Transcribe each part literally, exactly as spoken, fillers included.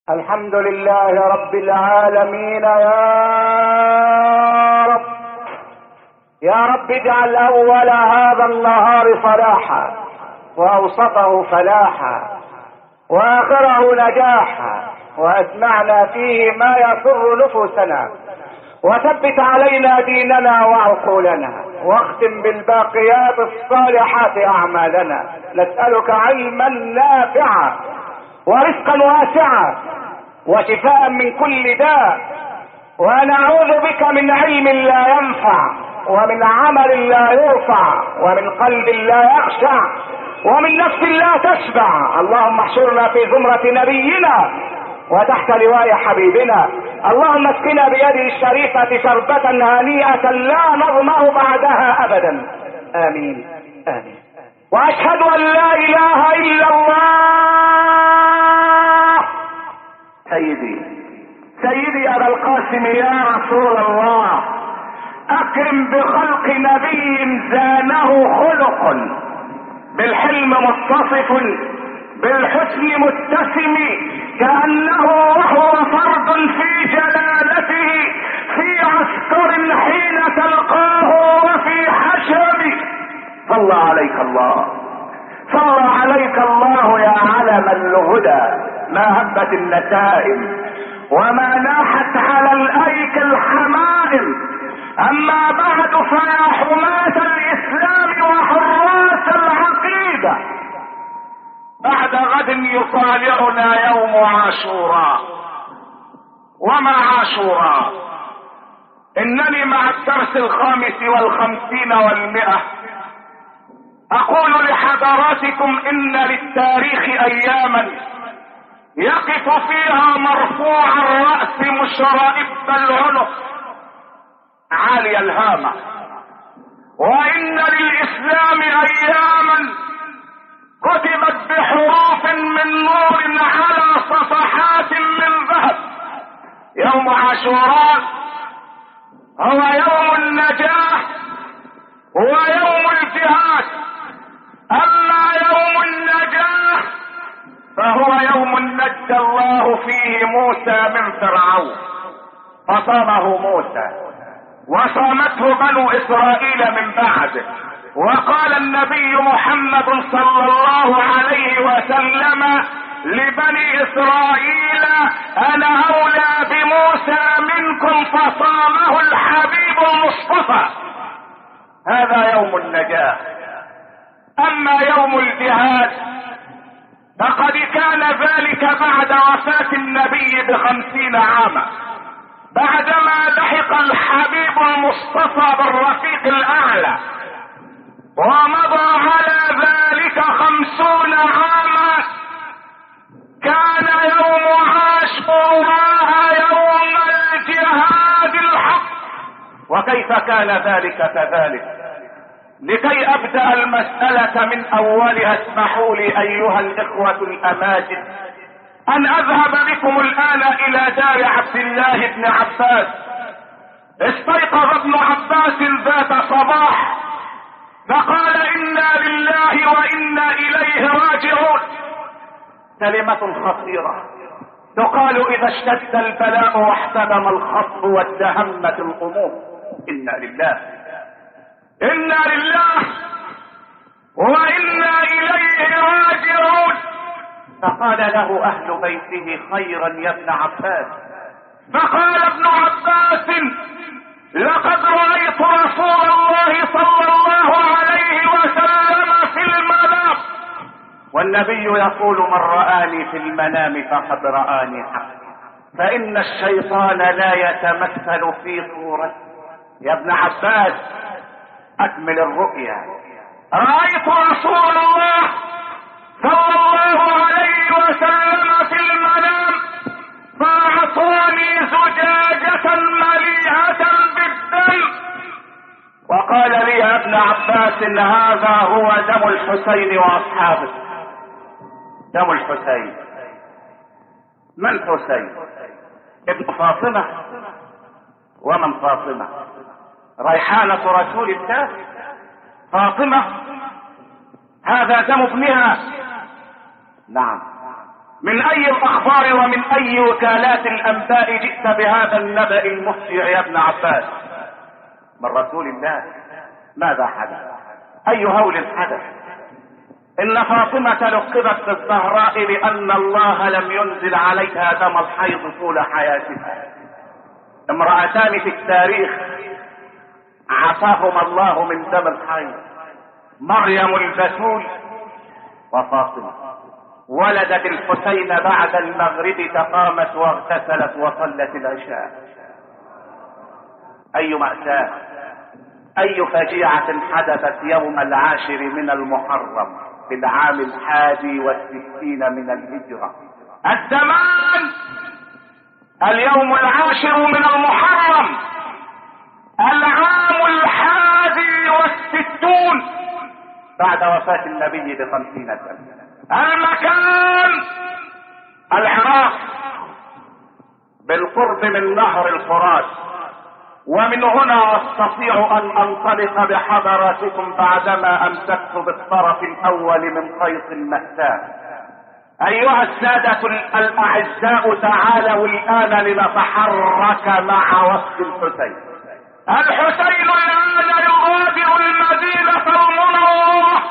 الحمد لله رب العالمين. يا رب يا رب اجعل اول هذا النهار صلاحا، واوسطه فلاحا، واخره نجاحا، واسمعنا فيه ما يسر نفوسنا، وثبت علينا ديننا وعقولنا، واختم بالباقيات الصالحات اعمالنا. نسألك علما نافعا ورزقا واسعا وشفاء من كل داء، ونعوذ بك من علم لا ينفع، ومن عمل لا يرفع، ومن قلب لا يخشع، ومن نفس لا تشبع. اللهم احشرنا في زمرة نبينا وتحت لواء حبيبنا. اللهم اسقنا بيده الشريفة شربة هنيئة لا نظمأ بعدها ابدا. امين امين. واشهد ان لا اله الا الله. سيدي سيدي ابا القاسم يا رسول الله، اكرم بخلق نبي زانه خلق، بالحلم متصف بالحسن متسم، كأنه وهو فرد في جلالته، في عسكر حين تلقاه وفي حشم. صلى عليك الله صلى عليك الله يا علم الهدى، ما هبت النسائم وما ناحت على الايك الحمائم. اما بعد فيا حماة الاسلام وحراس العقيدة، بعد غد يطالعنا يوم عاشوراء. وما عاشوراء؟ انني مع الدرس الخامس والخمسين والمئة اقول لحضراتكم ان للتاريخ اياما يقف فيها مرفوع الرأس مشرئب العنق عالي الهامة، وان للاسلام اياما كتبت بحروف من نور على صفحات من ذهب. يوم عاشوراء هو يوم النجاح ويوم الجهاد. اما يوم النجاح فهو يوم نجى الله فيه موسى من فرعون، فصامه موسى وصامته بنو اسرائيل من بعده. وقال النبي محمد صلى الله عليه وسلم لبني اسرائيل: انا اولى بموسى منكم، فصامه الحبيب المصطفى. هذا يوم النجاة. اما يوم الجهاد فقد كان ذلك بعد وفاة النبي بخمسين عاما، بعدما لحق الحبيب المصطفى بالرفيق الاعلى، ومضى على ذلك خمسون عاما. كان يوم عاشوراء يوم الجهاد الحق. وكيف كان ذلك كذلك؟ لكي ابدأ المسألة من اولها اسمحوا لي ايها الاخوة الاماجد ان اذهب بكم الان الى دار عبد الله بن عباس. استيقظ ابن عباس ذات صباح فقال: انا لله وانا اليه راجعون. كلمة خطيرة تقال اذا اشتد البلاء واحتدم الخصب واتهمت الامور. انا لله انا لله وانا اليه راجعون. فقال له اهل بيته: خيرا يا ابن عباس. فقال ابن عباس: لقد رأيت رسول الله صلى الله عليه وسلم في المنام. والنبي يقول: من رآني في المنام فقد رآني حقا، فإن الشيطان لا يتمثل في صورته. يا ابن عباس أكمل الرؤيا. رأيت رسول الله صلى الله عليه وسلم في المنام فأعطاني زجاجة مليئة بالدم، وقال لي: يا ابن عباس هذا هو دم الحسين وأصحابه. دم الحسين. من حسين؟ ابن فاطمة. ومن فاطمة؟ ريحانة رسول الله فاطمة. هذا دم ابنها. نعم، من اي الاخبار ومن اي وكالات الانباء جئت بهذا النبأ المفجع يا ابن عباس؟ من رسول الله. ماذا حدث؟ اي هول حدث؟ ان فاطمة لقبت بالزهراء بان الله لم ينزل عليها دم الحيض طول حياتها. امرأتان في التاريخ عافاهما الله من دم الحيض، مريم البتول وفاطمة. ولدت الحسين بعد المغرب، فقامت واغتسلت وصلت العشاء. اي مأساة، اي فجيعة حدثت يوم العاشر من المحرم في العام الحادي والستين من الهجرة. الزمان اليوم العاشر من المحرم، العام الحادي والستون بعد وفاة النبي بخمسين سنة. المكان العراق بالقرب من نهر الفرات. ومن هنا استطيع ان انطلق بحضراتكم بعدما امسكت بالطرف الاول من خيط المأساة. ايها السادة الاعزاء، تعالوا الان لنتحرك مع وفد الحسين. الحسين الان يغادر المدينة المنورة،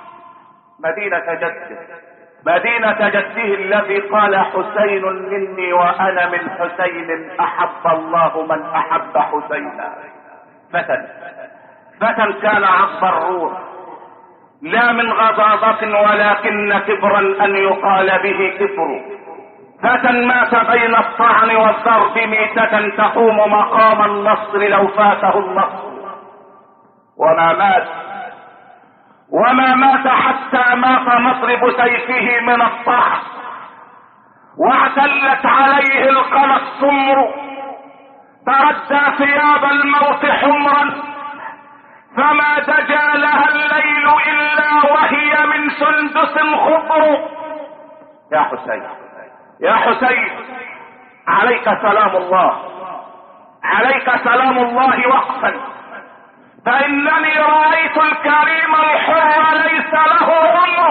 مدينة جده، مدينة جده الذي قال حسين مني وانا من حسين، احب الله من احب حسينا. فتى فتى كان عصب الروح، لا من غضاضة ولكن كبرا ان يقال به كبر. فتى مات بين الطعن والضرب ميتة تقوم مقام النصر لو فاته النصر. وما مات وما مات حتى مات مطرب سيفه من الطعن، واعتلت عليه القنا السمر، تردى ثياب الموت حمرا، فما دجا لها الليل الا وهي من سندس خضر. يا حسين يا حسين، عليك سلام الله، عليك سلام الله وقفا، فانني رايت الكريم الحر ليس له عمر.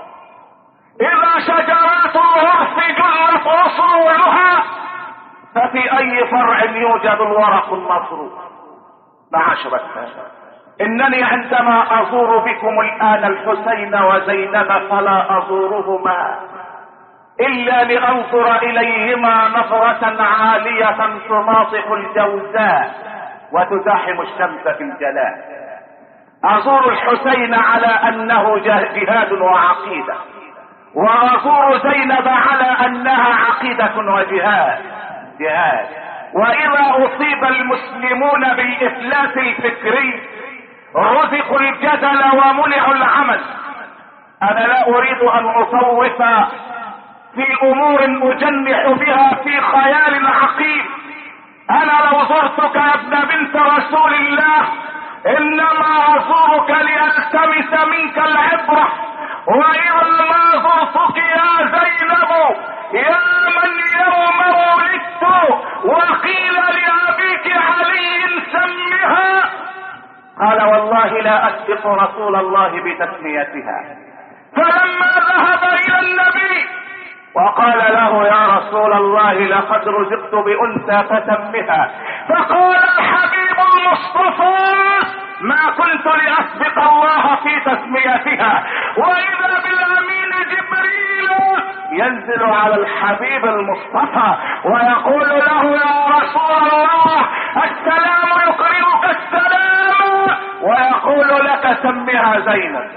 اذا شجرات الغرس جلت اصولها، ففي اي فرع يوجد الورق النصر. معاشر انني عندما ازور بكم الان الحسين وزينب فلا ازورهما الا لانظر اليهما نظرة عالية تناطق الجوزاء وتزاحم الشمس في الجلاء. ازور الحسين على انه جهاد وعقيدة، وازور زينب على انها عقيدة وجهاد جهاد. واذا اصيب المسلمون بالافلاس الفكري رزقوا الجدل ومنعوا العمل. انا لا اريد ان اصوف في امور اجنح بها في خيال عقيم. انا لو زرتك يا ابن بنت رسول الله انما ازورك لالتمس منك العبرة. واذا ما زرتك يا زينب يا من يوم ولدت وقيل لابيك علي سمها، قال والله لا اسبق رسول الله بتسميتها. فلما ذهب الى النبي وقال له يا رسول الله لقد رزقت بأنثى فسمها، فقال الحبيب المصطفى ما كنت لأسبق الله في تسميتها. وإذا بالأمين جبريل ينزل على الحبيب المصطفى ويقول له يا رسول الله السلام يقرئك السلام، ويقول لك سمها زينب.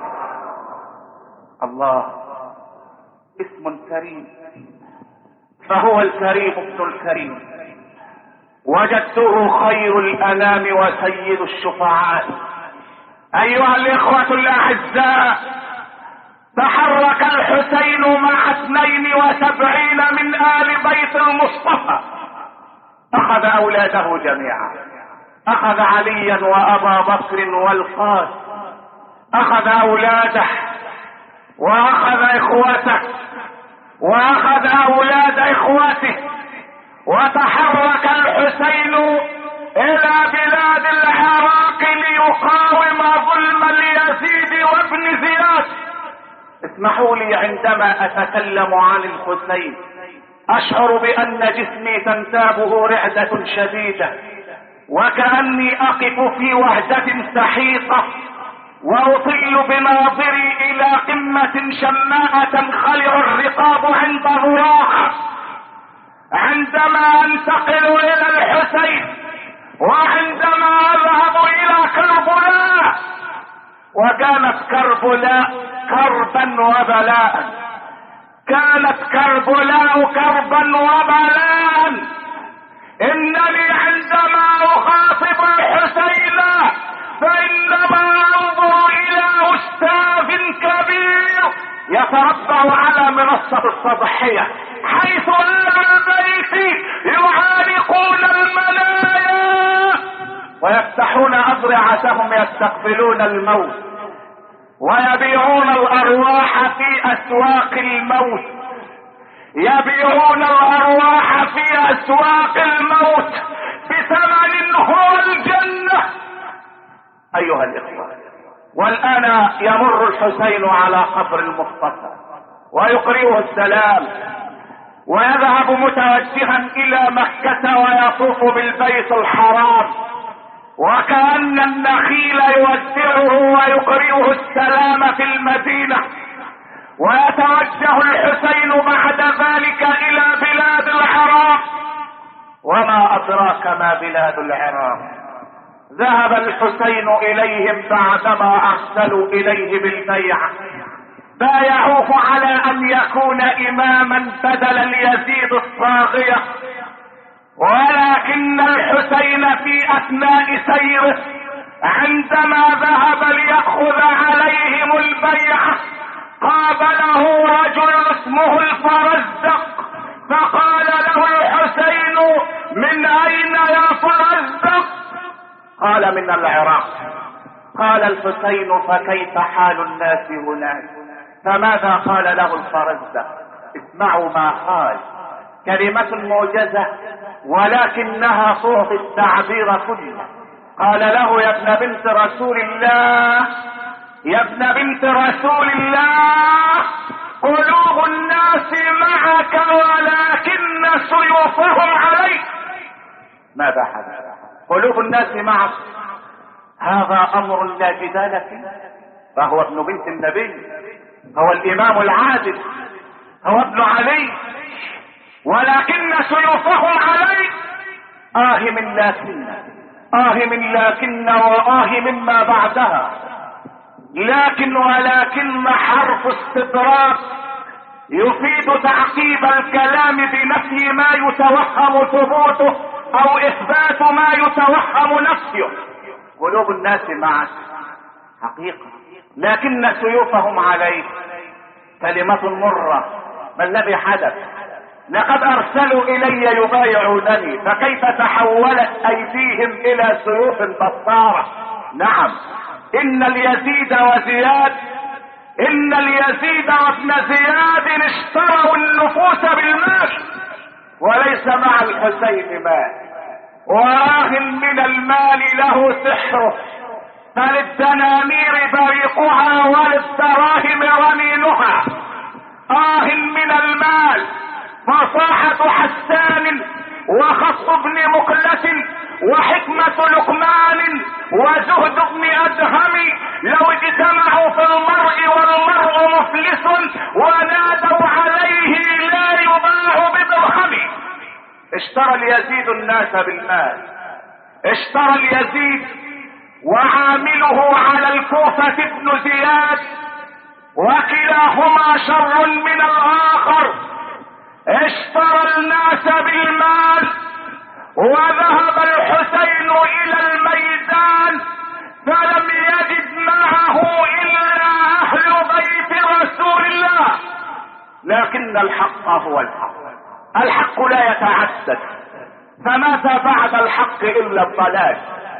الله، اسم كريم، فهو الكريم ابن الكريم، وجدته خير الانام وسيد الشفعاء. ايها الاخوة الاعزاء، تحرك الحسين مع اثنين وسبعين من ال بيت المصطفى، اخذ اولاده جميعا، اخذ عليا وابا بكر والقاسم، اخذ اولاده واخذ اخوته واخذ اولاد اخوته، وتحرك الحسين الى بلاد العراق ليقاوم ظلم اليزيد وابن زياد. اسمحوا لي عندما اتكلم عن الحسين اشعر بان جسمي تنتابه رعدة شديدة، وكأني اقف في وهجة سحيقة، واطل بناظري الى قمة شماء تنخلع الرقاب عند ذراعها. عندما انتقل الى الحسين وعندما اذهب الى كربلاء، وكانت كربلاء كربا وبلاء، كانت كربلاء كربا وبلاء. انني عندما اخاطب الحسين فانما انظر الى استاذ كبير يتربع على منصة الصباحية، حيث اهل البيت يعانقون المنايا ويفتحون اضرعتهم يستقبلون الموت، ويبيعون الارواح في اسواق الموت، يبيعون الارواح في اسواق الموت بثمن هو الجنة. ايها الاخوة، والان يمر الحسين على قبر المصطفى ويقرئه السلام، ويذهب متوجها الى مكة ويطوف بالبيت الحرام، وكأن النخيل يودعه ويقرئه السلام في المدينة. ويتوجه الحسين بعد ذلك الى بلاد العراق. وما ادراك ما بلاد العراق؟ ذهب الحسين اليهم بعدما ارسلوا اليه بالبيعة، بايعوه على ان يكون اماما بدل اليزيد الطاغية. ولكن الحسين في اثناء سيره عندما ذهب ليأخذ عليهم البيعة قابله رجل اسمه الفرزدق، فقال له الحسين: من اين يا فرزدق؟ قال: من العراق. قال الحسين: فكيف حال الناس هناك؟ فماذا قال له الفرزدق؟ اسمعوا ما قال، كلمة موجزة ولكنها تعطي التعبير كله. قال له: يا ابن بنت رسول الله، يا ابن بنت رسول الله، قلوب الناس معك ولكن سيوفهم عليك. ماذا حدث؟ قلوب الناس معك، هذا امر لا جدال فيه، فهو ابن بنت النبي، هو الامام العادل، هو ابن علي، ولكن سيوفهم عليك. آه من لكن، آه من لكن، وآه مما بعدها. لكن ولكن حرف استدراك يفيد تعقيب الكلام بنفي ما يتوهم ثبوته او اثبات ما يتوهم نفيه. قلوب الناس معك حقيقة، لكن سيوفهم عليك. كلمة مرة. ما الذي حدث؟ لقد ارسلوا الي يبايعونني، فكيف تحولت ايديهم الى سيوف بطارة؟ نعم، ان اليزيد وزياد، ان اليزيد وابن زياد اشتروا النفوس بالمال، وليس مع الحسين مال. وراه من المال له سحره، فللدنانير بريقها وللدراهم رنينها. آه من المال، فصاحة حسان وخط ابن مقلة وحكمة لقمان وزهد ابن ادهم لو اجتمعوا في المرء والمرء مفلس ونادوا عليه لا يباع بدرهم. اشترى اليزيد الناس بالمال، اشترى اليزيد وعامله على الكوفة ابن زياد، وكلاهما شر من الاخر. اشترى الناس بالمال، وذهب الحسين الى الميدان فلم يجد معه الا اهل بيت رسول الله. لكن الحق هو الحق، الحق لا يتعدد، فماذا بعد الحق الا الضلال؟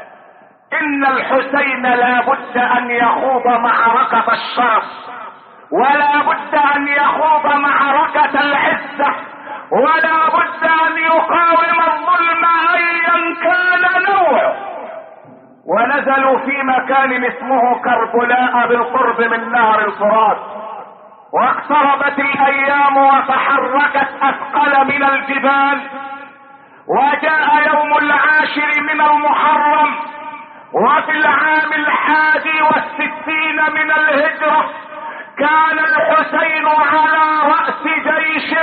ان الحسين لا بد ان يخوض معركة الشرف، ولا بد ان يخوض معركة العزة، ولا بد ان يقاوم الظلم ايا كان نوعه. ونزلوا في مكان اسمه كربلاء بالقرب من نهر الفرات، واقتربت الايام وتحركت اثقل من الجبال، وجاء يوم العاشر من المحرم، وفي العام الحادي والستين من الهجرة كان الحسين على رأس جيش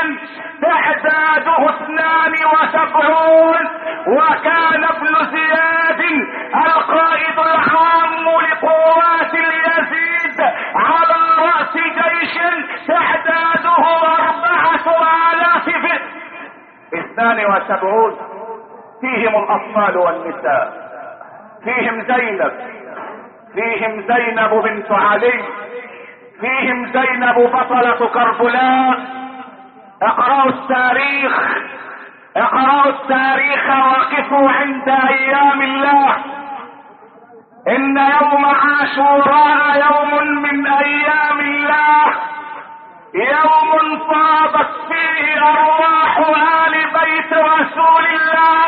تعداده اثنان وسبعون، وكان ابن زياد القائد العام لقوات اليزيد على رأس جيش تعداده أربعة آلاف فئة. اثنان وسبعون فيهم الأطفال والنساء، فيهم زينب، فيهم زينب بنت علي، فيهم زينب بطلة كربلاء. اقرأوا التاريخ، اقرأوا التاريخ وقفوا عند ايام الله. ان يوم عاشوراء يوم من ايام الله، يوم فاضت فيه ارواح آل بيت رسول الله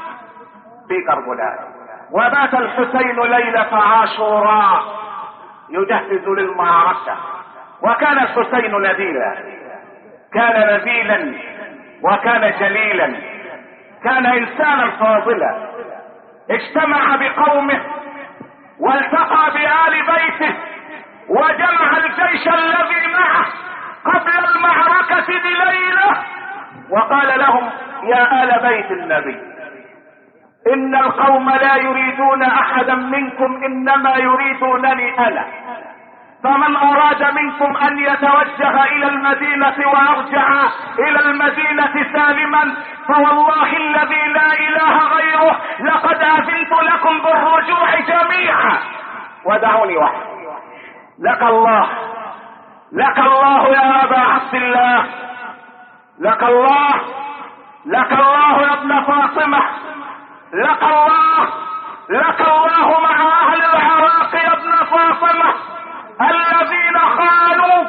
في كربلاء. وبات الحسين ليلة عاشوراء يجهز للمعركة. وكان الحسين نبيلا، كان نبيلا وكان جليلا، كان انسانا فاضلا، اجتمع بقومه والتقى بآل بيته وجمع الجيش الذي معه قبل المعركة بليلة، وقال لهم: يا آل بيت النبي، ان القوم لا يريدون احدا منكم، انما يريدونني انا، فمن اراد منكم ان يتوجه الى المدينة ويرجع الى المدينة سالما فوالله الذي لا اله غيره لقد اذنت لكم بالرجوع جميعا ودعوني وحدي. لك الله، لك الله يا ابا عبد الله، لك الله، لك الله يا ابن فاطمة، لك الله، لك الله مع اهل العراق يا ابن فاطمة الذين خانوا،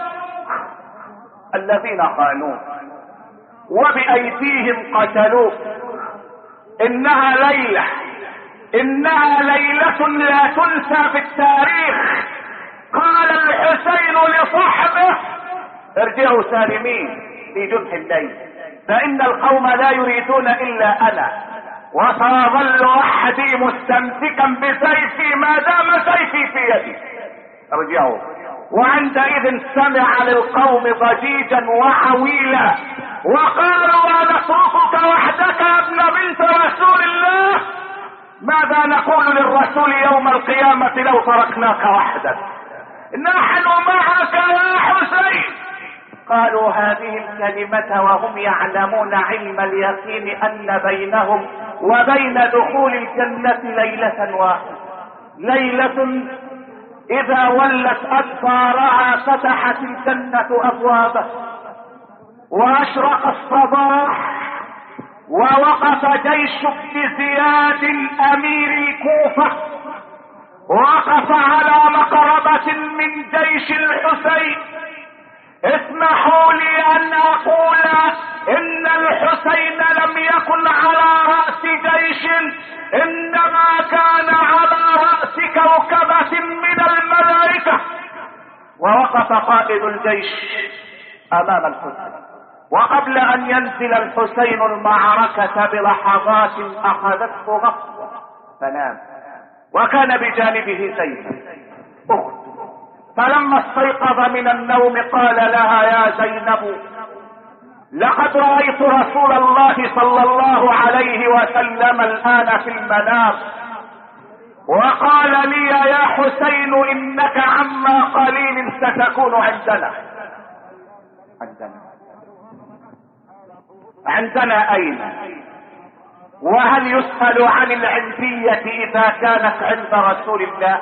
الذين خانوا وبأيديهم قتلوه. انها ليلة، انها ليلة لا تنسى في التاريخ. قال الحسين لصحبه: ارجعوا سالمين في جنح الليل، فان القوم لا يريدون الا انا، وسأظل وحدي مستمسكا بسيفي ما دام سيفي في يدي. ارجعوا. وعندئذ سمع للقوم ضجيجا وعويلا، وقالوا: ونتركك وحدك يا ابن بنت رسول الله؟ ماذا نقول للرسول يوم القيامة لو تركناك وحدك؟ نحن معك يا حسين. قالوا هذه الكلمة وهم يعلمون علم اليقين ان بينهم وبين دخول الجنة ليلة واحدة، ليلة اذا ولت ادبارها فتحت الجنة ابوابه، واشرق الصباح، ووقف جيش ابن زياد امير الكوفة، وقف على مقربة من جيش الحسين. اسمحوا لي ان اقول ان الحسين لم يكن على رأس جيش، انما كان على رأس كوكبة من الملائكة. ووقف قائد الجيش امام الحسين، وقبل ان ينزل الحسين المعركة بلحظات اخذته غفوة فنام، وكان بجانبه زينب اخته. فلما استيقظ من النوم قال لها: يا زينب، لقد رأيت رسول الله صلى الله عليه وسلم الآن في المنام، وقال لي: يا حسين إنك عما قليل ستكون عندنا. عندنا عندنا أين؟ وهل يسأل عن العندية إذا كانت عند رسول الله؟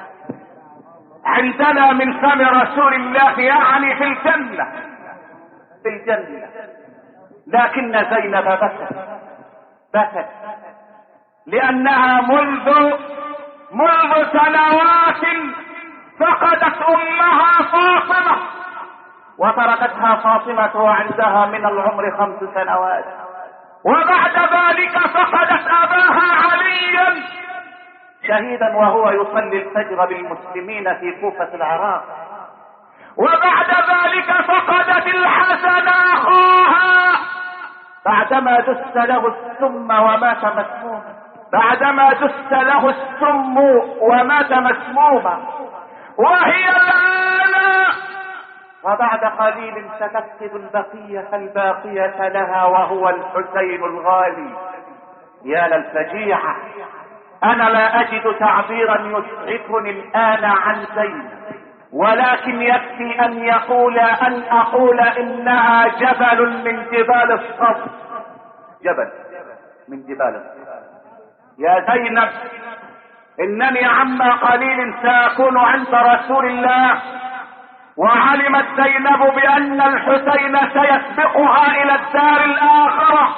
عندنا من فم رسول الله، يعني في الجنة، في الجنة. لكن زينب بكت، بكت لأنها منذ منذ سنوات فقدت أمها فاطمة، وتركتها فاطمة وعندها من العمر خمس سنوات، وبعد ذلك فقدت أباها عليا شهيدا وهو يصلي الفجر بالمسلمين في كوفة العراق. وبعد ذلك فقدت الحسن اخاها بعدما دس له السم ومات مسموما، بعدما دس له السم ومات مسموما، وهي الآن وبعد قليل ستفقد البقية الباقية لها وهو الحسين الغالي. يا للفجيعة، انا لا اجد تعبيرا يسعفني الان عن زينب، ولكن يكفي ان يقول ان اقول انها جبل من جبال الصبر، جبل من جبال الصبر. يا زينب، انني عما قليل ساكون عند رسول الله، وعلمت زينب بان الحسين سيسبقها الى الدار الاخرة،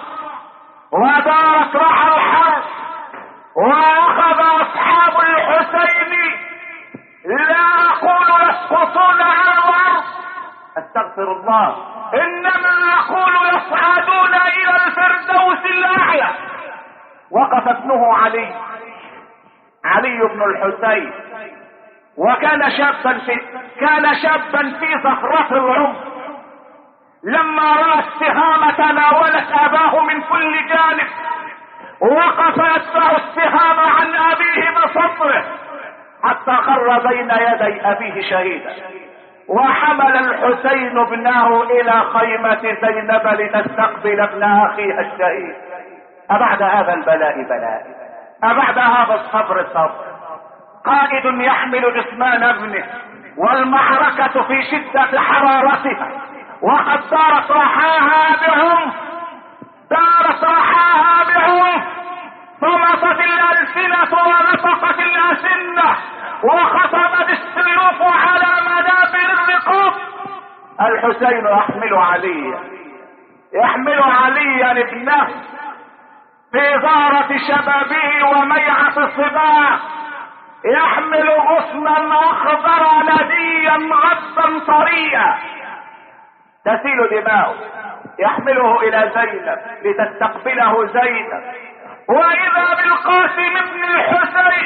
ودارت رحى الحرب، واخذ اصحاب الحسين لا اقول يسقطون على الارض، استغفر الله، انما اقول يصعدون الى الفردوس الاعلى. وقف ابنه علي، علي بن الحسين، وكان شابا في كان شابا في زهرة العمر، لما راى السهام تناولت اباه من كل جانب وقف يتبع السهام عن ابيه بصدره حتى خر بين يدي ابيه شهيدا. وحمل الحسين ابنه الى خيمة زينب لتستقبل ابن اخيها الشهيد. ابعد هذا البلاء بلاء، ابعد هذا الصبر صبر. قائد يحمل جثمان ابنه والمعركة في شدة حرارتها، وقد دارت رحاها بهم دارت رحاها بهم طمست الألسنة ونطقت الأسنة وخطبت السيوف على منابر الرقاب. الحسين يحمل عليا يحمل عليا ابنه في غارة شبابه وميعة صباه، يحمل غصنا اخضر نديا غدا طريا تسيل دماؤه، يحمله الى زينب لتستقبله زينب، واذا بالقاسم بن الحسين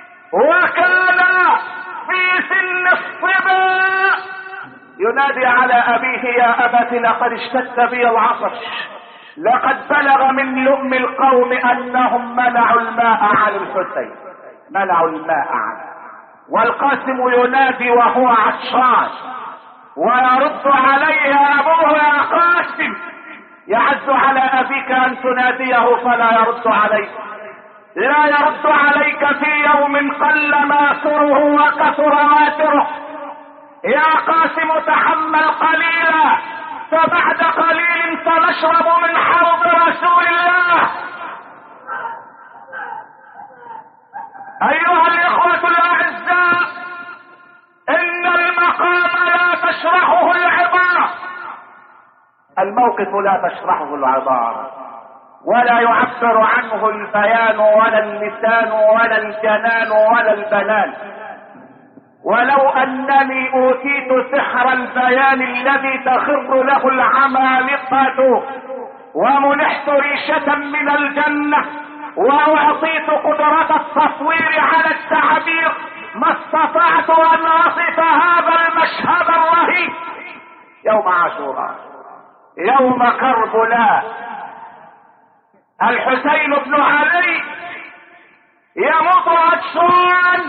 وكان في سن الصبا ينادي على ابيه: يا ابت لقد اشتد بي العطش، لقد بلغ من لؤم القوم انهم منعوا الماء عن الحسين، منعوا الماء عنه. والقاسم ينادي وهو عطشان، ويرد عليه ابوه: يا قاسم، يعز على ابيك ان تناديه فلا يرد عليك، لا يرد عليك في يوم قل ماكره وكثر واتره. يا قاسم تحمل قليلا، فبعد قليل سنشرب من حوض رسول الله. ايها الاخوة الاعزاء، ان المقام لا تشرحه العبارة، الموقف لا تشرحه العبارة، ولا يعبر عنه البيان ولا اللسان ولا الجنان ولا البنان. ولو انني اوتيت سحر البيان الذي تخر له العمالقة، ومنحت ريشة من الجنة، واعطيت قدرة التصوير على التعبير، ما استطعت ان اصف هذا المشهد الرهيب. يوم عاشوراء، يوم كربلاء، الحسين بن علي يموت عطشان،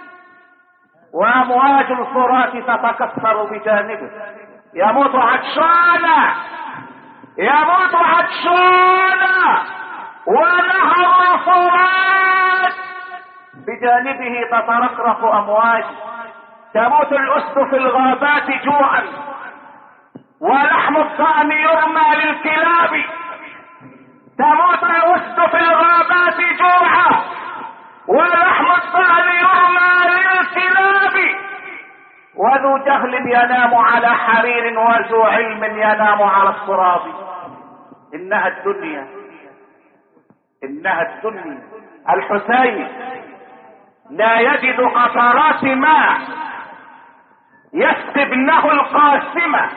وامواج الفرات تتكسر بجانبه. يموت عطشانا يموت عطشانا ونهر الفرات بجانبه تترقرق امواج. تموت الاسد في الغابات جوعا، ولحم الضأن يرمى للكلاب. تموت الاسد في الغابات جوعا، ولحم الضأن يرمى للكلاب. وذو جهل ينام على حرير، وذو علم ينام على التراب. انها الدنيا انها الدنيا. الحسين لا يجد قطرات ماء يسقي ابنه القاسمة،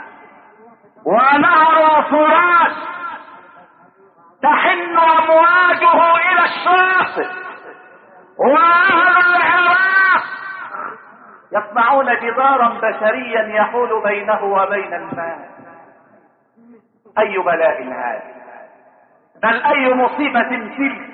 ونهر الفرات تحن امواجه الى الشاطئ، واهل العراق يصنعون جدارا بشريا يحول بينه وبين الماء. اي بلاء هذا، بل اي مصيبة تلك.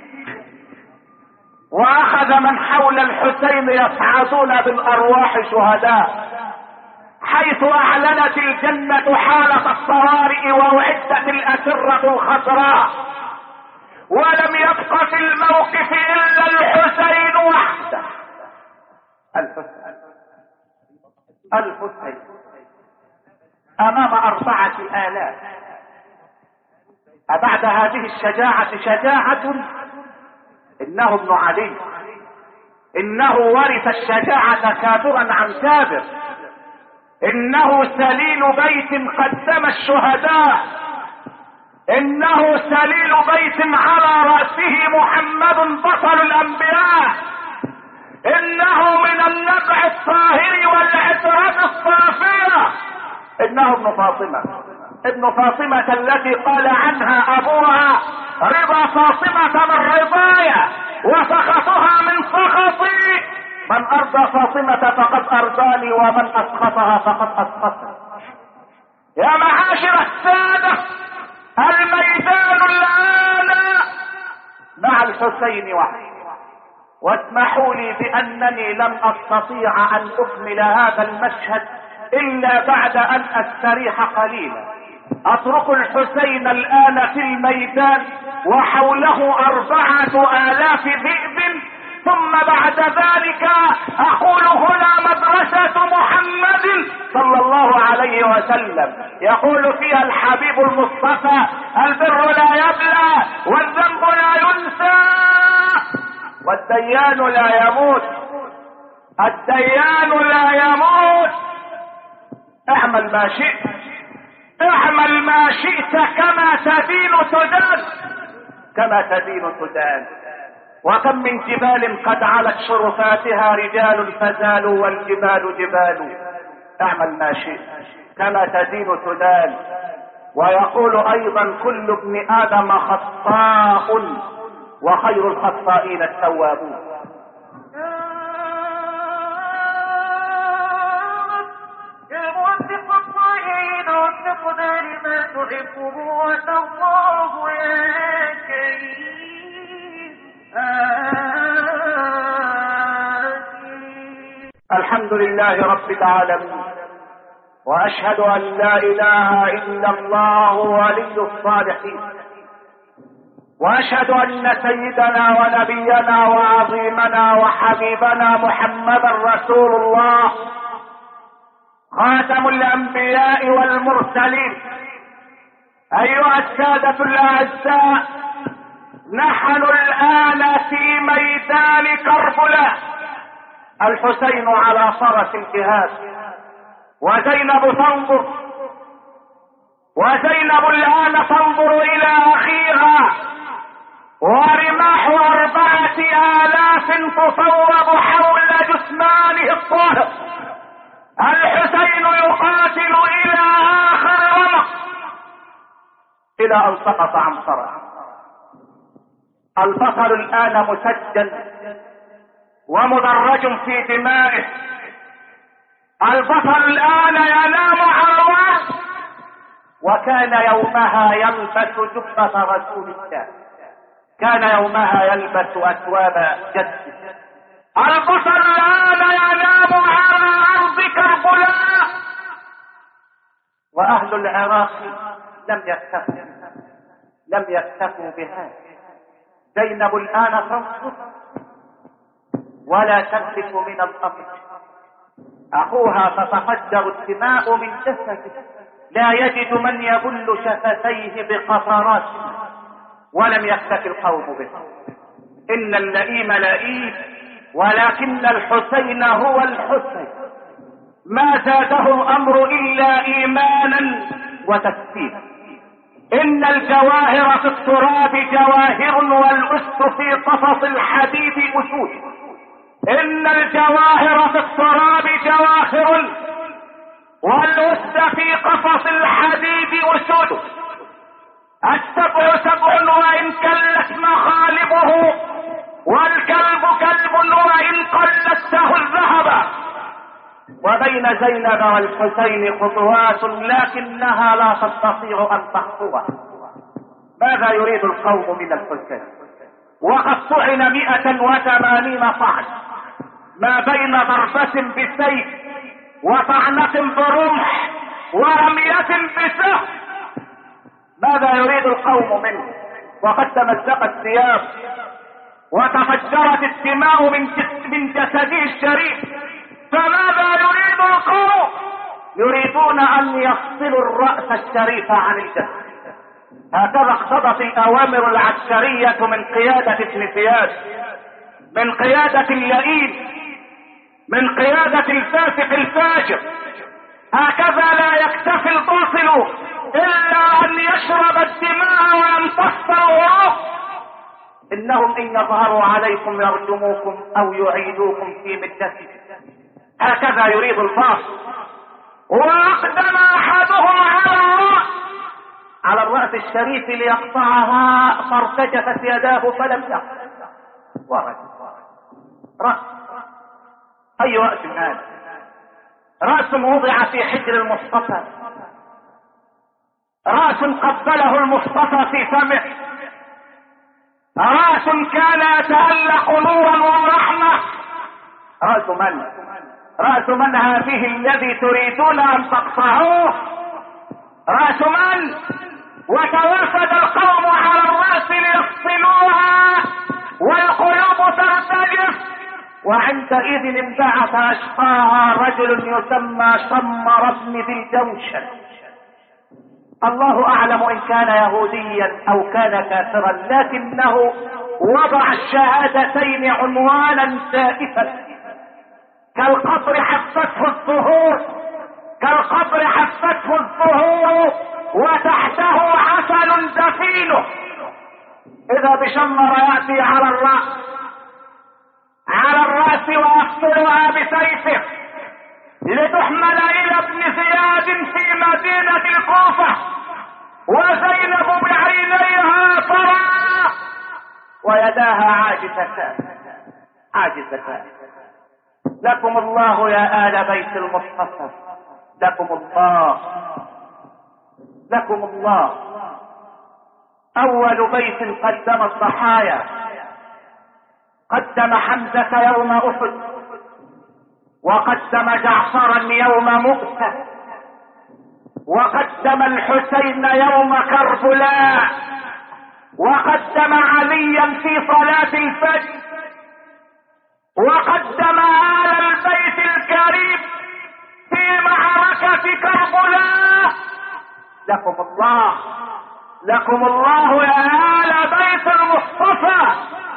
واخذ من حول الحسين يصعدون بالارواح شهداء، حيث اعلنت الجنة حالة الطوارئ واعدت الاسرة الخضراء، ولم يبق في الموقف الا الحسين وحده. الحسين الحسين امام اربعة الاف. أبعد هذه الشجاعة شجاعة؟ انه ابن علي، انه ورث الشجاعة كابرا عن كابر، انه سليل بيت قدم الشهداء، انه سليل بيت على رأسه محمد بطل الانبياء، انه من النبع الطاهر والعترة الصافية، انه ابن فاطمة، ابن فاطمة التي قال عنها ابوها رضا فاطمة من رضايا وسخطها من سخطي، من ارضى فاطمة فقد ارضاني ومن اسخطها فقد اسخطني. يا معاشر السادة، الميدان الان مع الحسين وحده. واسمحوا لي بانني لم استطيع ان اكمل هذا المشهد الا بعد ان استريح قليلا. اترك الحسين الان في الميدان وحوله اربعة الاف ذئب، ثم بعد ذلك اقول هنا مدرسة محمد صلى الله عليه وسلم، يقول فيها الحبيب المصطفى: البر لا يبلى والذنب لا ينسى والديان لا يموت. الديان لا يموت. اعمل ما شئت، اعمل ما شئت، كما تدين تدان، كما تدين تدان. وكم من جبال قد علت شرفاتها رجال فزالوا والجبال جبال. اعمل ما شئت، كما تدين تدان. ويقول ايضا: كل ابن ادم خطاء وخير الخطائين التوابون. الحمد لله رب العالمين، واشهد ان لا اله الا الله ولي الصالحين، واشهد ان سيدنا ونبينا وعظيمنا وحبيبنا محمدا رسول الله، خاتم الانبياء والمرسلين. ايها السادة الاعزاء، نحن الان في ميدان كربلاء، الحسين على فرس الجهاد، وزينب تنظر، وزينب الان تنظر الى اخيها، ورماح اربعة الاف تصوب حول جثمانه الطاهر. الحسين يقاتل الى اخر رمق، الى ان سقط عن فرس. البطل الان مسجل ومدرج في دمائه. البطل الان ينام عرواه، وكان يومها يلبس جبة رسول الله، كان يومها يلبس اثواب جده. البطل الان ينام على ارض كربلاء، واهل العراق لم يكتفوا لم يكتفوا بهذا. زينب الان تنصت ولا تملك من الامر. اخوها تتفجر الدماء من جسده، لا يجد من يبل شفتيه بقطرات، ولم يكتف القوم به. ان اللئيم لئيم، ولكن الحسين هو الحسين، ما زاده الامر الا ايمانا وتسليما. ان الجواهر في التراب جواهر، والأس في قفص الحديد اسود. ان الجواهر في التراب جواهر، والأس في قفص الحديد اسود. السبع سبع وان كلت مخالبه، والكلب كلب وان قلدته الذهب. وبين زينب والحسين خطوات لكنها لا تستطيع ان تخطوها. ماذا يريد القوم من الحسين؟ وقد طعن مئة وثمانين طعن، ما بين ضربة بسيف وطعنة برمح ورمية بسهم. ماذا يريد القوم منه؟ وقد تمزقت الثياب وتفجرت الدماء من من جسده الشريف. فماذا يريد القوم؟ يريدون ان يفصلوا الرأس الشريف عن الجسد. هكذا اقتضت الاوامر العسكرية من قيادة ابن زياد، من قيادة اللئيم، من قيادة الفاسق الفاجر. هكذا لا يكتفي الباطل الا ان يشرب الدماء ويمتص الغروب. انهم ان يظهروا عليكم يرجموكم او يعيدوكم في ملتهم. هكذا يريد الباطل. واقدم احدهم على الراس على الراس الشريف ليقطعها، فارتجفت يداه فلم يقطع. ورد راس. اي راس هذا؟ راس وضع في حجر المصطفى، راس قبله المصطفى في فمه، راس كان يتألق نورا ورحمة. راس من؟ راس من هذه الذي تريدون ان تقطعوه؟ راس من؟ وتوافد القوم على الراس ليفصلوها والقلوب ترتجف. وعندئذ انبعث اشقاها رجل يسمى شمر بن ذي الجوشن. الله اعلم ان كان يهوديا او كان كافرا، لكنه وضع الشهادتين عنوانا سائفا كالقطر حفته الظهور، كالقطر حفته الظهور وتحته عسل دفينه. اذا بشمر ياتي على الراس على الراس ويقتلها بسيفه لتحمل الى ابن زياد في مدينة الكوفة، وزينب بعينيها ترى ويداها عاجزتان عاجزتان. لكم الله يا آل بيت المصطفى، لكم الله، لكم الله. اول بيت قدم الضحايا، قدم حمزة يوم احد، وقدم جعفرا يوم مؤتة، وقدم الحسين يوم كربلاء، وقدم عليا في صلاة الفجر، وقدم آل البيت الكريم في معركة كربلاء. لكم الله، لكم الله يا آل بيت المصطفى.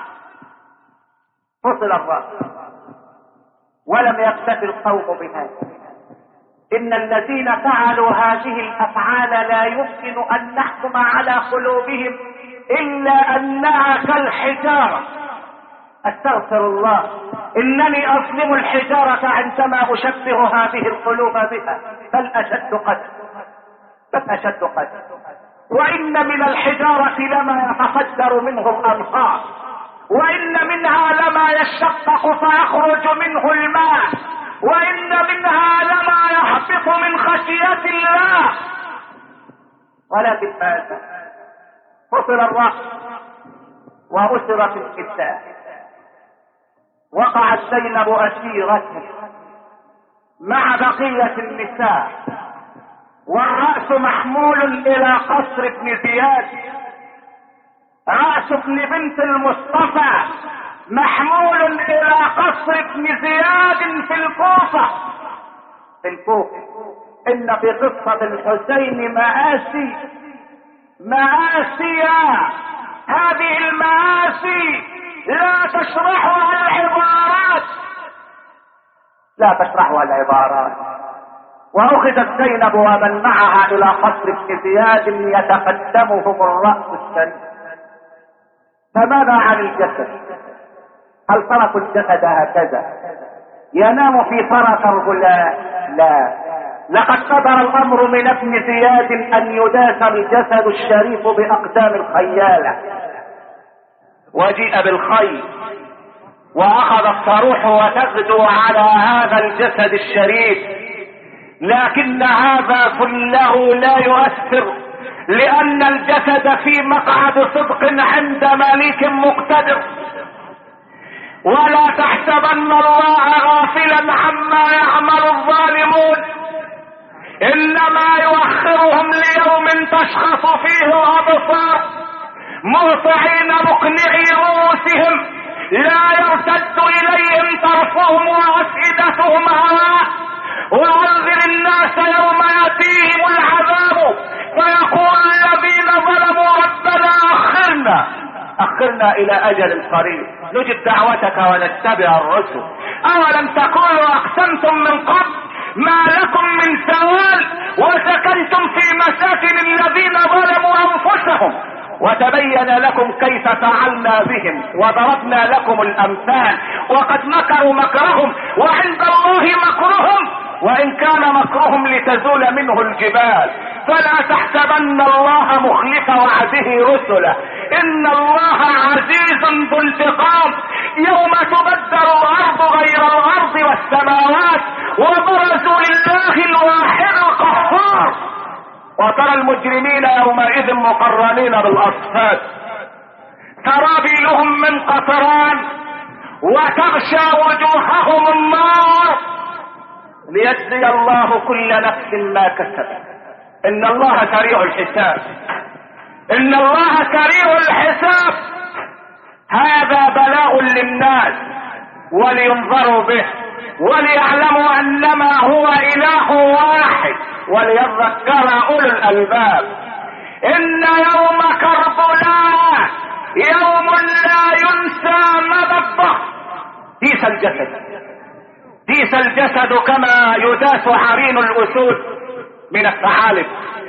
فصل الرأس. ولم يكتفي القوم بهذا، ان الذين فعلوا هذه الافعال لا يمكن ان نحكم على قلوبهم الا انها كالحجارة. استغفر الله، انني اظلم الحجارة عندما اشبه هذه القلوب بها، بل اشد قدر، بل اشد قدر. وان من الحجارة لما يتفجر منه الانهار، وان منها لما يشقق فيخرج منه الماء، وان منها لما يهبط من خشية الله. ولكن ماذا؟ فصل الرأس وأسرت النساء، وقعت زينب أسيرته مع بقية النساء، والرأس محمول إلى قصر ابن زياد. رأس ابن بنت المصطفى محمول إلى قصر ابن زياد في الكوفة. في الكوفة. إن في قصة الحسين مآسي، مآسي. هذه المآسي لا تشرحها العبارات، لا تشرحها العبارات. واخذت زينب ومن معها الى قصر ابن زياد يتقدمهم الرأس الشريف. فماذا عن الجسد؟ هل تركوا الجسد هكذا ينام في فرق الغلاء؟ لا، لقد صدر الامر من ابن زياد ان يداس الجسد الشريف باقدام الخيالة، وجيء بالخيل واخذت تروح وتغدو على هذا الجسد الشريف، لكن هذا كله لا يؤثر، لان الجسد في مقعد صدق عند مليك مقتدر. ولا تحسبن الله غافلا عما يعمل الظالمون، انما يؤخرهم ليوم تشخص فيه الابصار مهطعين مقنعي رؤوسهم لا يرتد اليهم طرفهم وافئدتهم هواء. وانذر الناس يوم ياتيهم العذاب فيقول الذين ظلموا ربنا اخرنا اخرنا الى اجل قريب نجب دعوتك ونتبع الرسل. اولم تكونوا اقسمتم من قبل ما لكم من زوال وسكنتم في مساكن الذين ظلموا انفسهم وتبين لكم كيف فعلنا بهم وضربنا لكم الامثال وقد مكروا مكرهم وعند الله مكرهم وان كان مكرهم لتزول منه الجبال. فلا تحسبن الله مخلف وعده رسله، ان الله عزيز ذو انتقام. يوم تبدل الارض غير الارض والسماوات وبرزوا لله الواحد القهار وترى المجرمين يومئذ مقرنين بالاصفاد سرابيلهم من قطران وتغشى وجوههم النار ليجزي الله كل نفس ما كسبت. ان الله سريع الحساب، ان الله سريع الحساب. هذا بلاء للناس ولينظروا به وليعلموا انما هو اله واحد وليذكر اولو الالباب. ان يوم كربلاء يوم لا ينسى مدى الدهر. ديس الجسد ديس الجسد كما يداس عرين الاسود من الثعالب.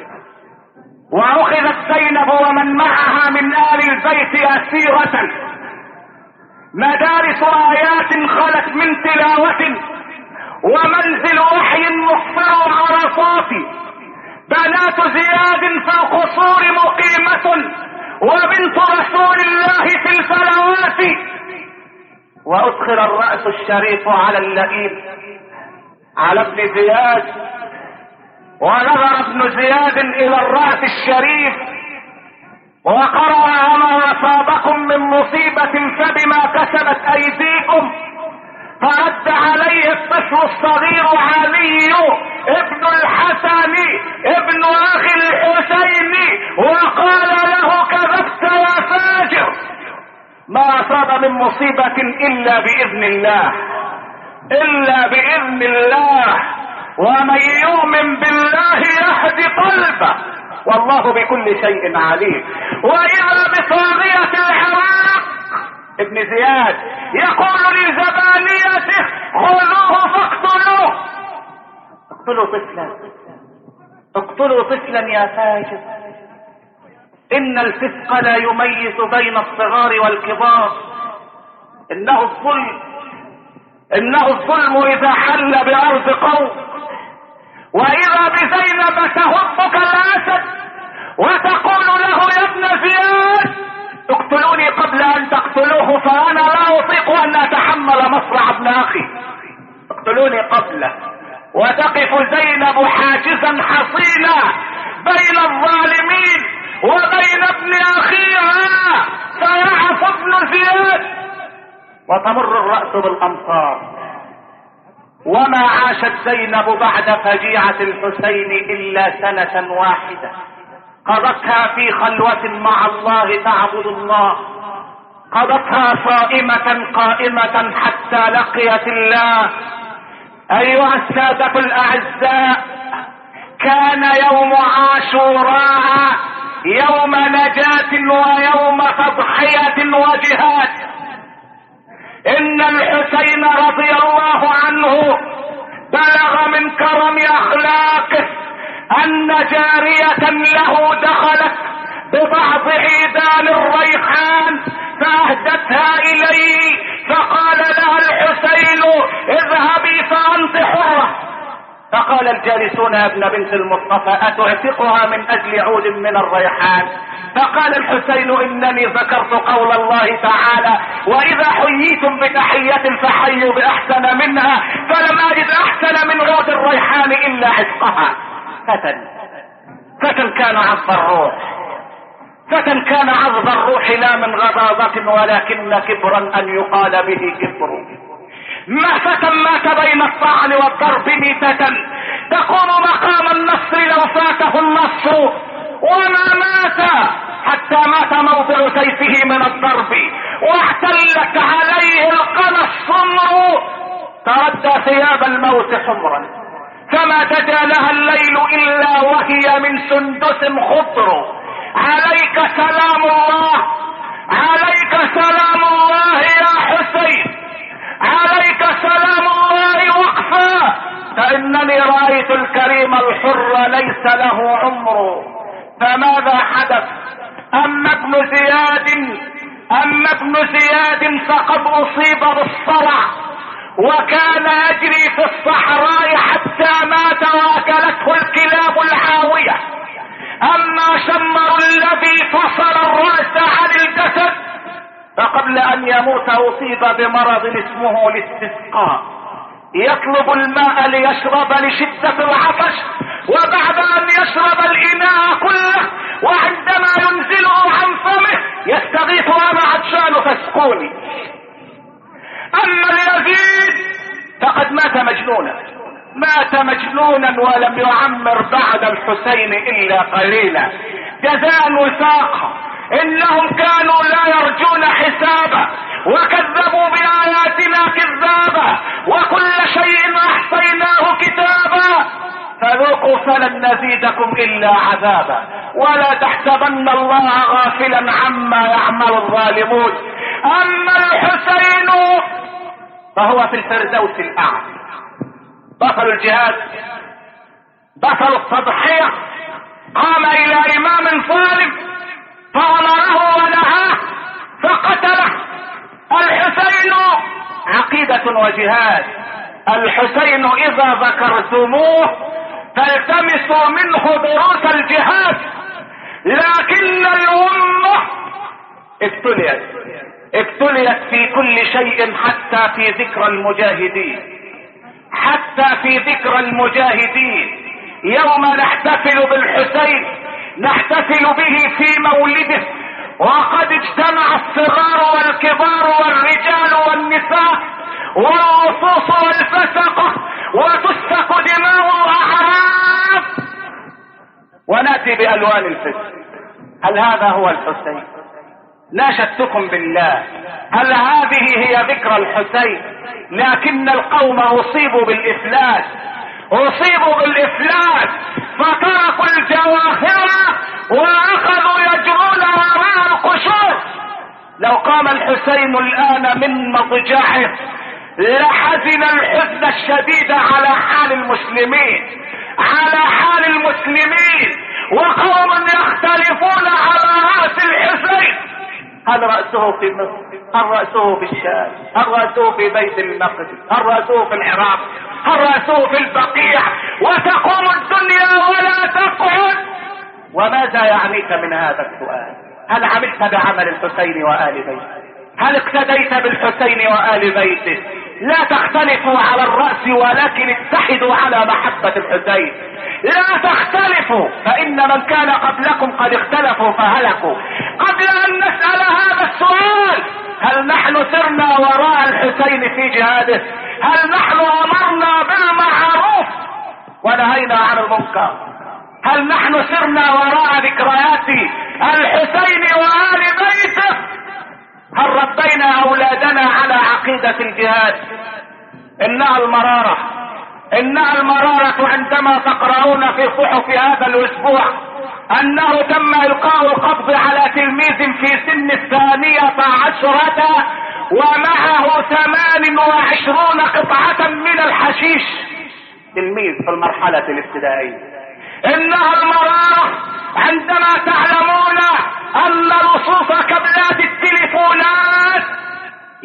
واخذت زينب ومن معها من ال البيت اسيرة. مدارس ايات خلت من تلاوة ومنزل وحي محفر عرصات. بنات زياد في القصور مقيمة وبنت رسول الله في الفلوات. وادخل الرأس الشريف على اللئيم على ابن زياد ونظر ابن زياد الى الرأس الشريف وقرأ وما اصابكم من مصيبة فبما كسبت ايديكم. فرد عليه الطفل الصغير علي ابن الحسن ابن اخي الحسين وقال له كذبت يا فاجر، ما اصاب من مصيبة الا باذن الله الا باذن الله ومن يؤمن بالله يهدي قلبه والله بكل شيء عليم. واذا بطاغية العراق ابن زياد يقول لزبانيته خذوه فاقتلوه. اقتلوا طفلا اقتلوا طفلا يا فاجر، ان الفسق لا يميز بين الصغار والكبار. انه الظلم انه الظلم اذا حل بارض قوم. واذا بزينب تهبك الاسد وتقول له يا ابن زياد اقتلوني قبل ان تقتلوه فانا لا اطيق ان اتحمل مصرع ابن اخي، اقتلوني قبله. وتقف زينب حاجزا حصينا بين الظالمين وبين ابن اخيها فيعف ابن زياد وتمر الرأس بالامصار. وما عاشت زينب بعد فجيعة الحسين الا سنة واحدة قضتها في خلوة مع الله تعبد الله، قضتها صائمة قائمة حتى لقيت الله. ايها السادة الاعزاء، كان يوم عاشوراء يوم نجاة ويوم تضحية وجهاد. ان الحسين رضي الله عنه بلغ من كرم اخلاقه ان جارية له دخلت ببعض عيدان الريحان فاهدتها اليه فقال لها الحسين اذهبي فانت حرة. فقال الجالسون يا ابن بنت المصطفى اتعتقها من اجل عود من الريحان؟ فقال الحسين انني ذكرت قول الله تعالى واذا حييتم بتحية فحيوا باحسن منها، فلم اجد احسن من عود الريحان الا عتقها. فتى فتى كان عذب الروح، فتى كان عذب الروح لا من غضاضة ولكن كبرا ان يقال به كبر. ما فتى مات بين الطعن والضرب ميتة تقوم مقام النصر لو فاته النصر، وما مات حتى مات موضع سيفه من الضرب واحتلت عليه القنا السمر، تردى ثياب الموت حمرا فما تجا لها الليل الا وهي من سندس خضر. عليك سلام الله، عليك سلام الله يا حسين، عليك سلام الله وقفا، فانني رايت الكريم الحر ليس له عمر. فماذا حدث؟ اما ابن زياد اما ابن زياد فقد اصيب بالصرع وكان يجري في الصحراء حتى مات واكلته الكلاب العاوية. اما شمر الذي فصل الرأس عن الجسد فقبل ان يموت اصيب بمرض اسمه الاستسقاء، يطلب الماء ليشرب لشدة العطش، وبعد ان يشرب الاناء كله وعندما ينزله عن فمه يستغيث انا عطشان فاسقوني. اما اليزيد فقد مات مجنونا، مات مجنونا ولم يعمر بعد الحسين الا قليلا جزاء وفاقا. انهم كانوا لا يرجون حسابا وكذبوا باياتنا كذابا وكل شيء احصيناه كتابا، فذوقوا فلن نزيدكم الا عذابا ولا تحسبن الله غافلا عما يعمل الظالمون. اما الحسين فهو في الفردوس الاعلى، بطل الجهاد، بطل التضحية، قام الى امام ظالم فامره ونهاه فقتله. الحسين عقيدة وجهاد. الحسين اذا ذكرتموه فالتمسوا منه دروس الجهاد، لكن الامة ابتليت ابتليت في كل شيء حتى في ذكر المجاهدين، حتى في ذكر المجاهدين. يوم نحتفل بالحسين نحتفل به في مولده وقد اجتمع الصغار والكبار والرجال والنساء واللصوص والفسقة وتسفك دماء الاعراض وناتي بالوان الفسق. هل هذا هو الحسين؟ ناشدتكم بالله، هل هذه هي ذكرى الحسين؟ لكن القوم اصيبوا بالافلاس، اصيبوا بالافلاس فتركوا الجواهر واخذوا يجرون وراء القشور. لو قام الحسين الان من مضجعه لحزن الحزن الشديد على حال المسلمين، على حال المسلمين، وقوم يختلفون على رأس الحسين. هل رأسه في مصر؟ هل رأسه في الشام؟ هل رأسه في بيت المقدس؟ هل رأسه في العراق؟ هل رأسه في البقيع؟ وتقوم الدنيا ولا تقعد. وماذا يعنيك من هذا السؤال؟ هل عملت بعمل الحسين وآل بيته؟ هل اقتديت بالحسين وآل بيته؟ لا تختلفوا على الرأس ولكن اتحدوا على محبة الحسين. لا تختلفوا فإن من كان قبلكم قد اختلفوا فهلكوا. قبل أن نسأل هذا السؤال، هل نحن سرنا وراء الحسين في جهاده؟ هل نحن أمرنا بالمعروف ونهينا عن المنكر؟ هل نحن سرنا وراء ذكريات الحسين وآل بيته؟ هل ربينا أولادنا على عقيدة الجهاد؟ إنها المرارة، إنها المرارة عندما تقرؤون في صحف هذا الأسبوع أنه تم إلقاء القبض على تلميذ في سن الثانية عشرة ومعه ثمان وعشرون قطعة من الحشيش. تلميذ في المرحلة الابتدائية. إنها المرارة عندما تعلمون أن لصوص كابلات التليفونات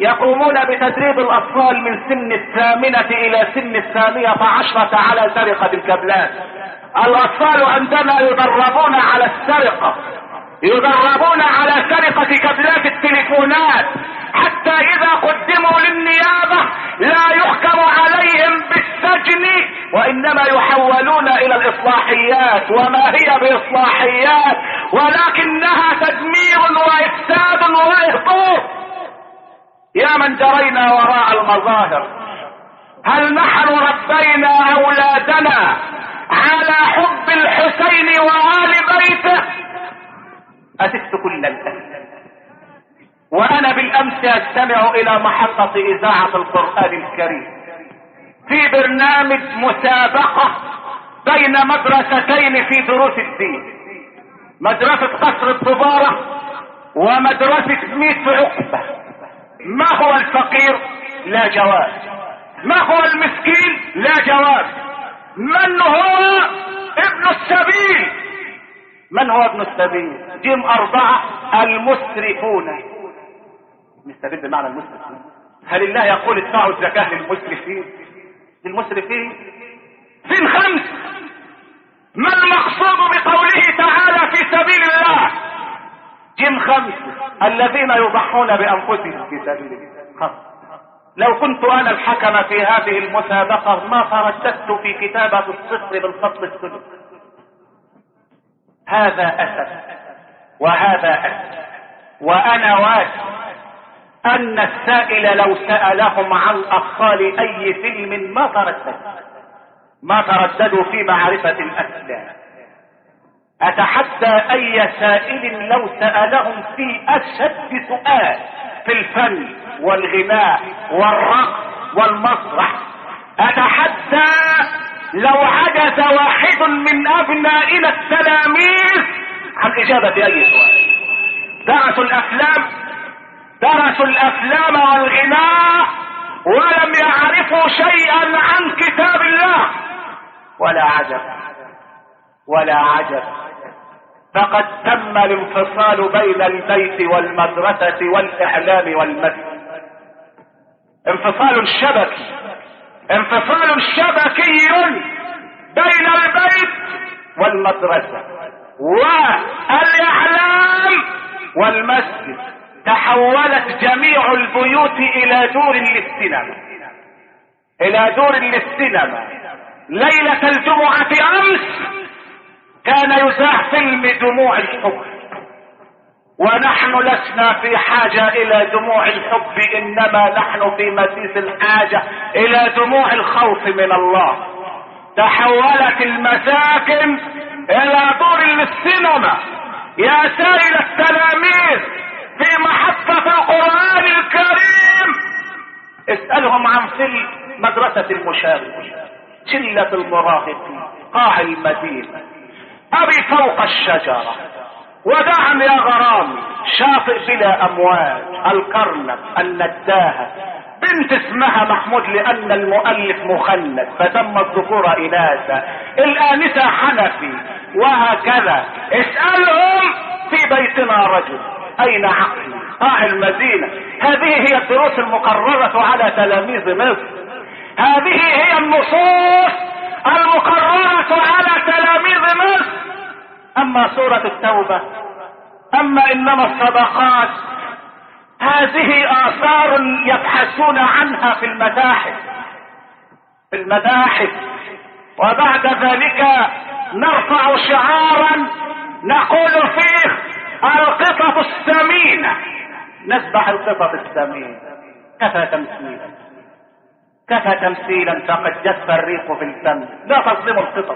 يقومون بتدريب الاطفال من سن الثامنة الى سن الثانية عشرة على سرقة الكابلات. الاطفال عندما يدربون على السرقة يدربون على سرقة كابلات التليفونات، حتى اذا قدموا للنيابة لا يحكم عليهم بالسجن، وانما يحولون الى الاصلاحيات. وما هي باصلاحيات ولكنها تدمير وافساد واهباط. يا من جرينا وراء المظاهر، هل نحن ربينا اولادنا على حب الحسين وآل بيته؟ أسست كل الأسف. وأنا بالأمس أستمع إلى محطة إذاعة القرآن الكريم في برنامج مسابقة بين مدرستين في دروس الدين، مدرسة قصر الطبارة ومدرسة ميت عقبة. ما هو الفقير؟ لا جواب. ما هو المسكين؟ لا جواب. من هو ابن السبيل؟ من هو ابن السبيل؟ جيم أربعة المسرفون. السبيل بمعنى المسرفين. هل الله يقول ادفعوا الزكاة للمسرفين؟ للمسرفين؟ فين خمس؟ ما المقصود بقوله تعالى في سبيل الله؟ جيم خمس الذين يضحون بأنفسهم في سبيل الله. لو كنت انا الحكم في هذه المسابقة ما ترددت في كتابة الصفر بالخط السلوك. هذا اسد وهذا اسد، وانا واثق ان السائل لو سألهم عن اطفال اي فيلم ما ترددوا ما ترددوا في معرفة الاسلام. اتحدى اي سائل لو سألهم في اشد سؤال في الفن والغناء والرقص والمسرح، اتحدى لو عجز واحد من ابنائنا التلاميذ عن اجابة اي سؤال. درسوا الافلام درسوا الافلام والغناء ولم يعرفوا شيئا عن كتاب الله. ولا عجب ولا عجب، فقد تم الانفصال بين البيت والمدرسة والاعلام والمسجد. انفصال شبكي انفصال شبكي بين البيت والمدرسة والاعلام والمسجد. تحولت جميع البيوت الى دور للسينما الى دور للسينما. ليلة الجمعة امس كان يذاع فيلم دموع الحب، ونحن لسنا في حاجة الى دموع الحب، انما نحن في مسيس الحاجة الى دموع الخوف من الله. تحولت المساكن الى دور للسينما. يا سائل التلاميذ في محطة القرآن الكريم اسألهم عن فيلم مدرسة المشاغبين، شلة المراهقين، قاع المدينة، أبي فوق الشجرة، ودعم يا غرامي، شاطئ بلا أمواج، الكرنك، النداهة، بنت اسمها محمود لأن المؤلف مخنث فسمى الذكور إناثا، الآنسة حنفي، وهكذا. اسألهم في بيتنا رجل، أين عقلي، قاع المدينة. هذه هي الدروس المقررة على تلاميذ مصر. هذه هي النصوص المقررة على تلاميذ مصر. اما سورة التوبة، اما انما الصدقات، هذه اثار يبحثون عنها في المتاحف في المتاحف وبعد ذلك نرفع شعارا نقول فيه القطط الثمينة، نذبح القطط الثمينة. كفى تمثيلا كفى تمثيلا فقد جف الريق في الفم. لا تظلموا القطط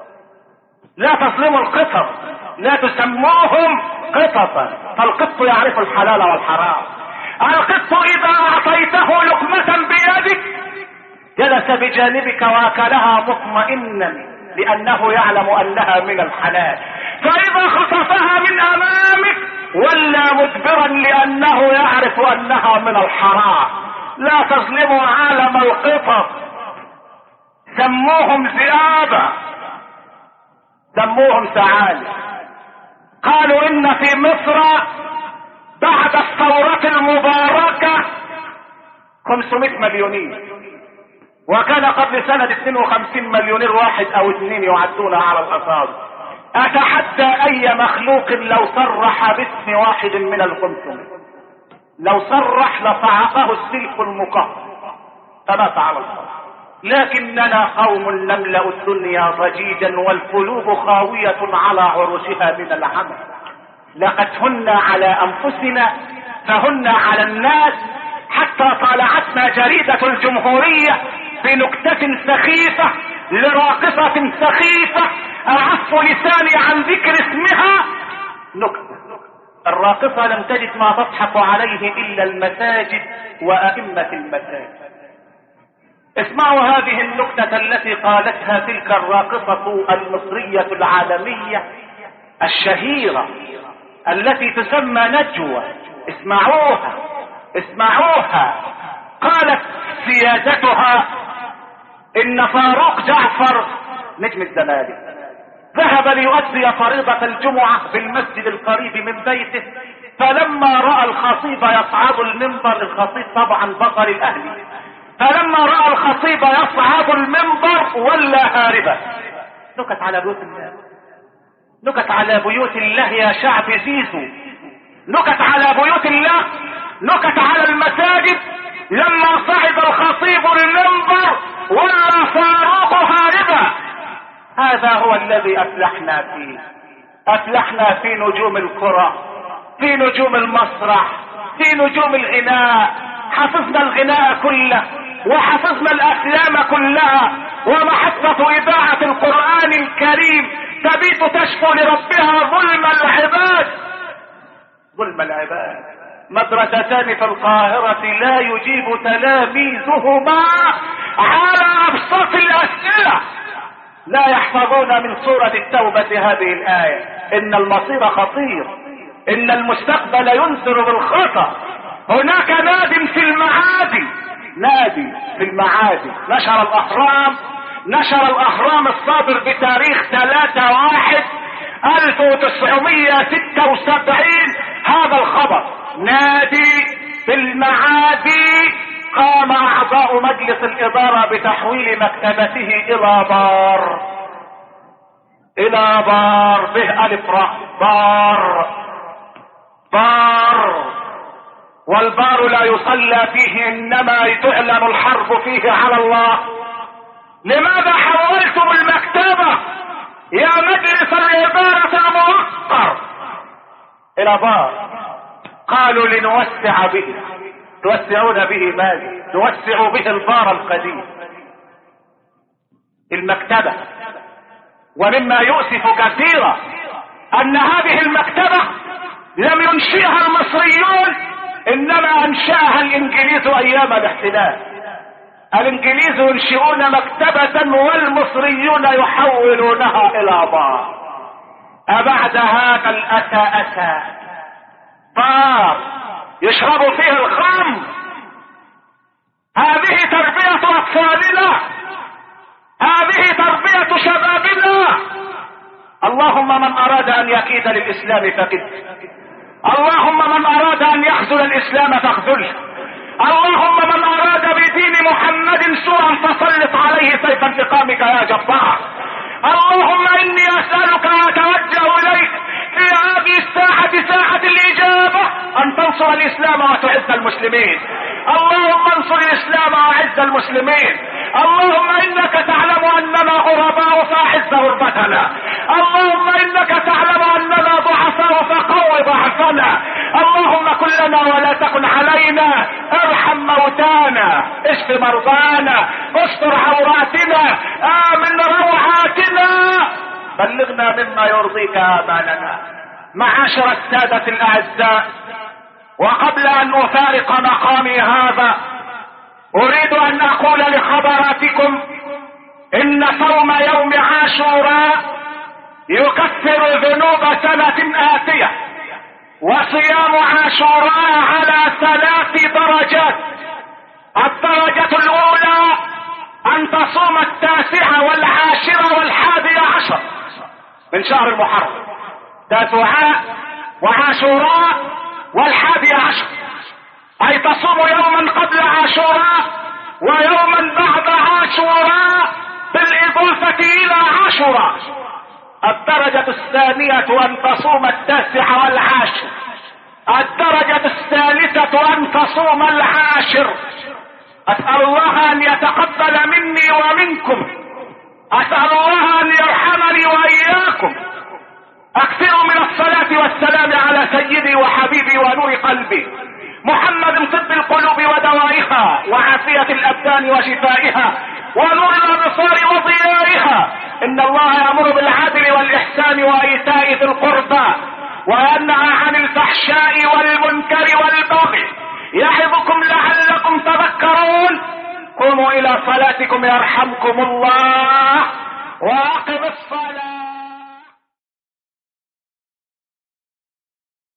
لا تظلموا القطط لا تسموهم قططا، فالقط يعرف الحلال والحرام. القط اذا اعطيته لقمة بيدك جلس بجانبك واكلها مطمئنا لانه يعلم انها من الحلال، فاذا خطفها من امامك ولى مدبرا لانه يعرف انها من الحرام. لا تظلموا عالم القطط، سموهم ذئابا، سموهم ثعالب. قالوا ان في مصر بعد الثورة المباركة خمسمائة مليونين، وكان قبل سنة اثنين وخمسين مليونير واحد او اثنين يعدون على الاصابع. اتحدى اي مخلوق لو صرح باسم واحد من الخمسمائة، لو صرح لصعقه السلك المقهر فمات على الارض. لكننا قوم نملأ الدنيا ضجيجا والقلوب خاوية على عروشها من العمل. لقد هن على انفسنا فهن على الناس، حتى طالعتنا جريدة الجمهورية بنكتة سخيفة لراقصة سخيفة اعف لساني عن ذكر اسمها. نكتة الراقصة لم تجد ما تضحك عليه الا المساجد وائمة المساجد. اسمعوا هذه النكتة التي قالتها تلك الراقصة المصرية العالمية الشهيرة التي تسمى نجوى. اسمعوها اسمعوها. قالت سيادتها ان فاروق جعفر نجم الزمالك ذهب ليؤدي فريضة الجمعة بالمسجد القريب من بيته، فلما رأى الخطيب يصعد المنبر، الخطيب طبعا بطل الاهلي، فلما رأى الخطيب يصعد المنبر ولا هاربا. نكت على بيوت الله، نكت على بيوت الله يا شعب زيزو، نكت على بيوت الله، نكت على المساجد. لما صعد الخطيب المنبر ولا فاروق هاربا. هذا هو الذي افلحنا فيه، افلحنا في نجوم الكرة، في نجوم المسرح، في نجوم الغناء. حفظنا الغناء كله وحفظنا الافلام كلها، ومحطة اذاعة القرآن الكريم تبيت تشكو لربها ظلم العباد. ظلم العباد. مدرستان في القاهرة لا يجيب تلاميذهما على ابسط الاسئلة، لا يحفظون من سورة التوبة هذه الآية: ان المصير خطير، ان المستقبل ينذر بالخطر. هناك ناد في المعادي، نادي في المعادي. نشر الاهرام نشر الاهرام الصادر بتاريخ ثلاثة واحد ألف وتسعمائة وستة وسبعين هذا الخبر: نادي في المعادي قام اعضاء مجلس الادارة بتحويل مكتبته الى بار، الى بار به الف راء، بار بار. والبار لا يصلى فيه انما تعلن الحرب فيه على الله. لماذا حولتم المكتبة يا مجلس الادارة الموقر الى بار؟ قالوا لنوسع به. توسعون به ماذا؟ توسع به البار القديم، المكتبة. ومما يؤسف كثيرا ان هذه المكتبة لم ينشئها المصريون، انما انشأها الانجليز ايام الاحتلال. الانجليز ينشئون مكتبة والمصريون يحولونها الى بار. ابعد هذا الاتى اتى بار يشرب فيه الخمر. هذه تربية اطفالنا، هذه تربية شبابنا. اللهم من اراد ان يكيد للاسلام فكد، اللهم من اراد ان يخذل الاسلام فاخذله، اللهم من اراد بدين محمد سوءا فسلط عليه سيف انتقامك يا جبار. اللهم اني اسألك واتوجه اليك في هذه الساعة، ساعة الاجابة، ان تنصر الاسلام وتعز المسلمين. اللهم انصر الاسلام واعز المسلمين. اللهم انك تعلم اننا غرباء فاعز غربتنا. اللهم انك تعلم اننا ضعفاء فقو ضعفنا. اللهم كن لنا ولا تكن علينا. ارحم موتانا، اشف مرضانا، استر عوراتنا، امن روعاتنا، بلغنا مما يرضيك آمالنا. معاشر السادة الاعزاء، وقبل ان افارق مقامي هذا اريد ان اقول لحضراتكم ان صوم يوم عاشوراء يكفر ذنوب سنة آتية، وصيام عاشوراء على ثلاث درجات. الدرجة الاولى ان تصوم التاسعة والعاشرة والحادية عشر من شهر المحرم، تاسعاء وعاشوراء والحادية عشر. اي تصوم يوما قبل عاشوراء ويوما بعد عاشوراء بالاضافة الى عاشوراء. الدرجة الثانية ان تصوم التاسع والعاشر. الدرجة الثالثة ان تصوم العاشر. اسأل الله ان يتقبل مني ومنكم. اسأل الله ان يرحمني واياكم. اكثروا من الصلاة والسلام على سيدي وحبيبي ونور قلبي محمد، طب القلوب ودوائها وعافية الابدان وشفائها ونور الابصار وضيائها. ان الله يأمر بالعدل والاحسان وايتاء ذي القربى وينهى عن الفحشاء والمنكر والبغي يعظكم لعلكم تذكرون. قوموا الى صلاتكم يرحمكم الله واقم الصلاة.